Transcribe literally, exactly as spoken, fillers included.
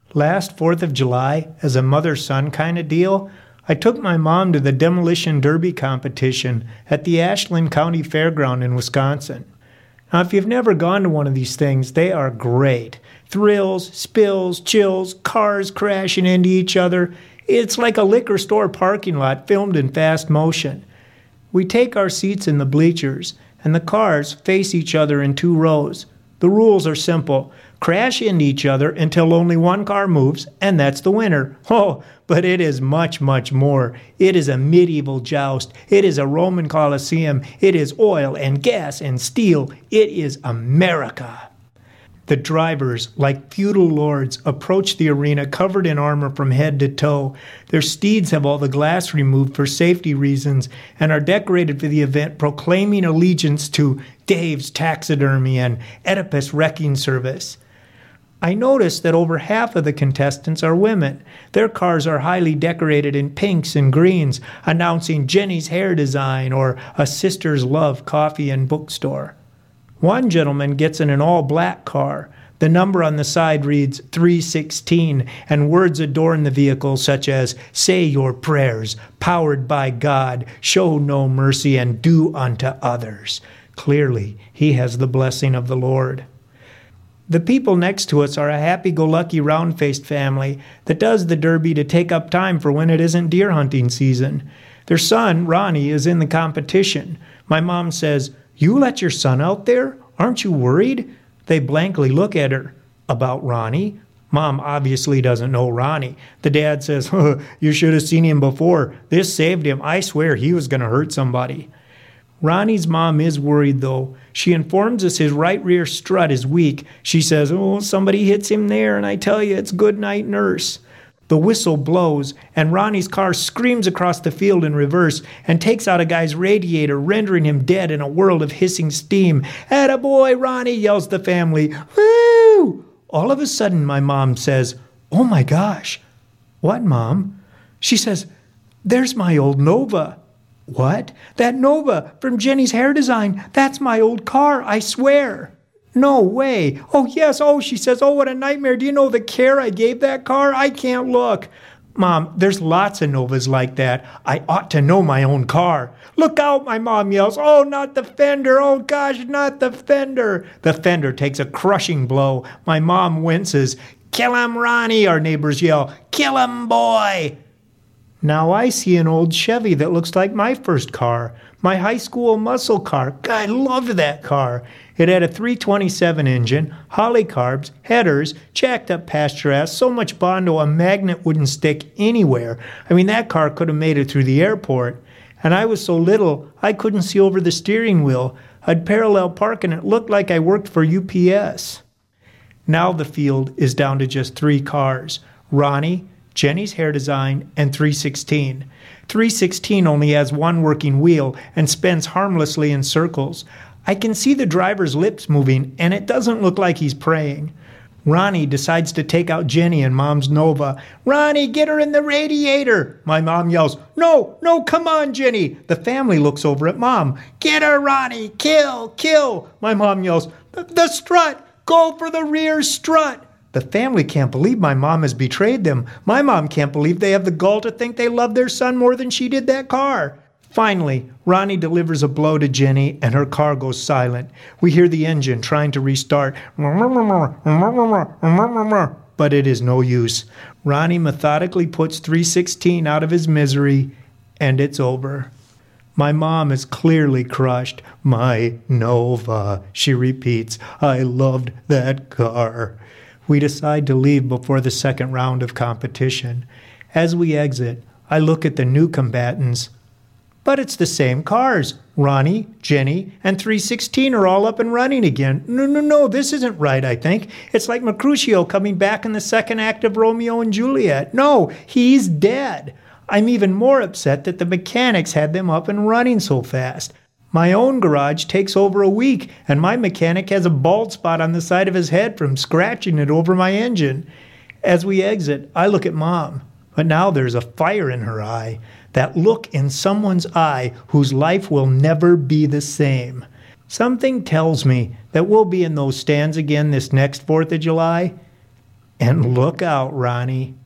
Last fourth of July, as a mother-son kind of deal, I took my mom to the Demolition Derby competition at the Ashland County Fairground in Wisconsin. Now, if you've never gone to one of these things, they are great. Thrills, spills, chills, cars crashing into each other. It's like a liquor store parking lot filmed in fast motion. We take our seats in the bleachers, and the cars face each other in two rows. The rules are simple. Crash into each other until only one car moves, and that's the winner. Oh, but it is much, much more. It is a medieval joust. It is a Roman Colosseum. It is oil and gas and steel. It is America. The drivers, like feudal lords, approach the arena covered in armor from head to toe. Their steeds have all the glass removed for safety reasons and are decorated for the event, proclaiming allegiance to Dave's Taxidermy and Oedipus Wrecking Service. I noticed that over half of the contestants are women. Their cars are highly decorated in pinks and greens, announcing Jenny's Hair Design or A Sister's Love Coffee and Bookstore. One gentleman gets in an all-black car. The number on the side reads three sixteen, and words adorn the vehicle such as, "Say your prayers, powered by God, show no mercy, and do unto others." Clearly, he has the blessing of the Lord. The people next to us are a happy-go-lucky round-faced family that does the Derby to take up time for when it isn't deer hunting season. Their son, Ronnie, is in the competition. My mom says, "You let your son out there? Aren't you worried?" They blankly look at her. About Ronnie? Mom obviously doesn't know Ronnie. The dad says, oh, "You should have seen him before. This saved him. I swear he was going to hurt somebody." Ronnie's mom is worried, though. She informs us his right rear strut is weak. She says, "Oh, somebody hits him there, and I tell you, it's good night, nurse." The whistle blows, and Ronnie's car screams across the field in reverse and takes out a guy's radiator, rendering him dead in a world of hissing steam. "Attaboy, Ronnie," yells the family. Woo! All of a sudden, my mom says, "Oh my gosh." "What, Mom?" She says, "There's my old Nova." "What?" "That Nova from Jenny's Hair Design. That's my old car, I swear." "No way." "Oh, yes." "Oh," she says, "oh, what a nightmare. Do you know the care I gave that car? I can't look." "Mom, there's lots of Novas like that. I ought to know my own car." "Look out," my mom yells. "Oh, not the fender. Oh, gosh, not the fender." The fender takes a crushing blow. My mom winces. "Kill him, Ronnie," our neighbors yell. "Kill him, boy." Now I see an old Chevy that looks like my first car, my high school muscle car. God, I loved that car. It had a three twenty-seven engine, holly carbs, headers, jacked up pasture ass, so much Bondo a magnet wouldn't stick anywhere. I mean, that car could have made it through the airport. And I was so little, I couldn't see over the steering wheel. I'd parallel park and it looked like I worked for U P S. Now the field is down to just three cars. Ronnie, Jenny's Hair Design, and three sixteen. three sixteen only has one working wheel and spins harmlessly in circles. I can see the driver's lips moving, and it doesn't look like he's praying. Ronnie decides to take out Jenny and Mom's Nova. "Ronnie, get her in the radiator!" My mom yells, "No, no, come on, Jenny!" The family looks over at Mom. "Get her, Ronnie! Kill, kill!" My mom yells, "The, the strut! Go for the rear strut!" The family can't believe my mom has betrayed them. My mom can't believe they have the gall to think they love their son more than she did that car. Finally, Ronnie delivers a blow to Jenny, and her car goes silent. We hear the engine trying to restart, but it is no use. Ronnie methodically puts three sixteen out of his misery, and it's over. My mom is clearly crushed. "My Nova," she repeats. "I loved that car." We decide to leave before the second round of competition. As we exit, I look at the new combatants. But it's the same cars. Ronnie, Jenny, and three sixteen are all up and running again. No, no, no, this isn't right, I think. It's like Mercutio coming back in the second act of Romeo and Juliet. No, he's dead. I'm even more upset that the mechanics had them up and running so fast. My own garage takes over a week, and my mechanic has a bald spot on the side of his head from scratching it over my engine. As we exit, I look at Mom, but now there's a fire in her eye. That look in someone's eye whose life will never be the same. Something tells me that we'll be in those stands again this next fourth of July. And look out, Ronnie.